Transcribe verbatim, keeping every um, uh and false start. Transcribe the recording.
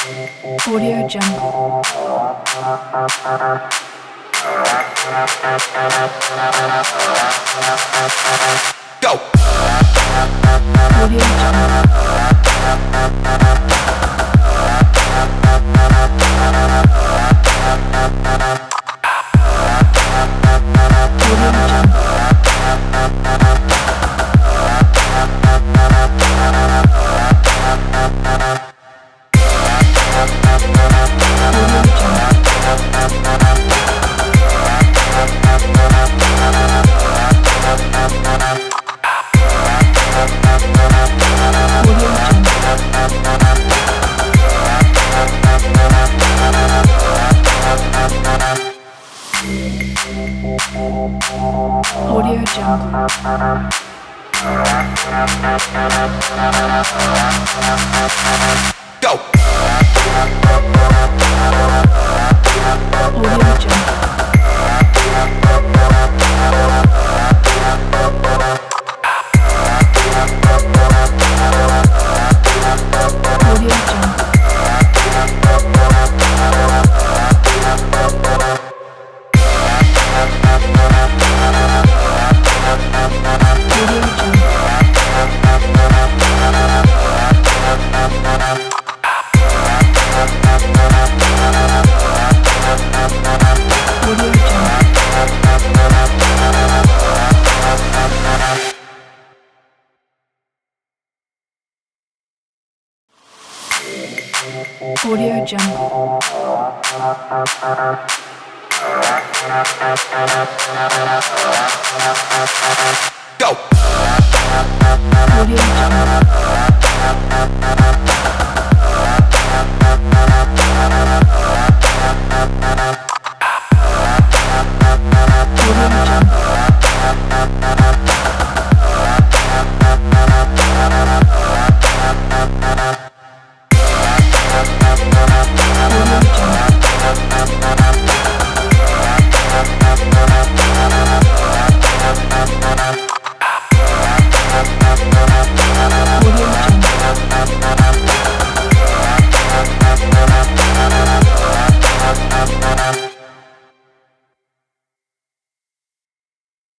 Audio Jungle. Go! Audio Jungle. Audio Jungle. Audio Jungle. Audio Jungle. Audio Jungle. Go! Audio Jungle. Audio Jungle. Audio Jungle. Audio Jungle. Audio Jungle. Go! Audio Jungle.